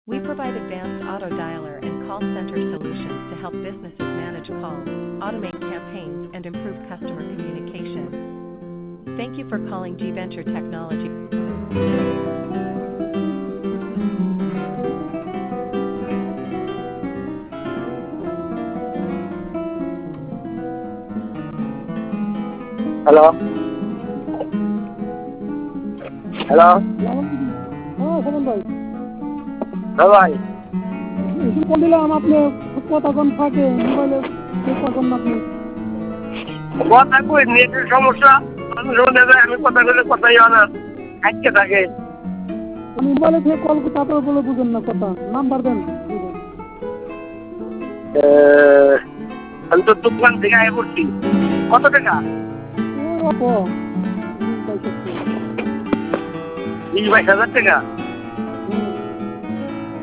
We provide advanced auto dialer and call center solutions to help businesses manage calls, automate campaigns, and improve customer communication. Thank you for calling G Venture Technology. Hello hello হ্যাঁ সাধন ভাই, হ্যাঁ ভাই phone দিলাম আপনি কথা কোন থাকে মোবাইলে কথা কোন আপনি কথা কই নেটের সমস্যা আমি শুনে যায় আমি কথা বলে কথাই হয় না আটকে থাকে আমি মোবাইলে থেকে কল করতে তারপরে বলে বুঝেন না কথা নাম্বার দেন আমি তো দোকান থেকে আয় করছি কত টাকা ও 20-22 হাজার টাকা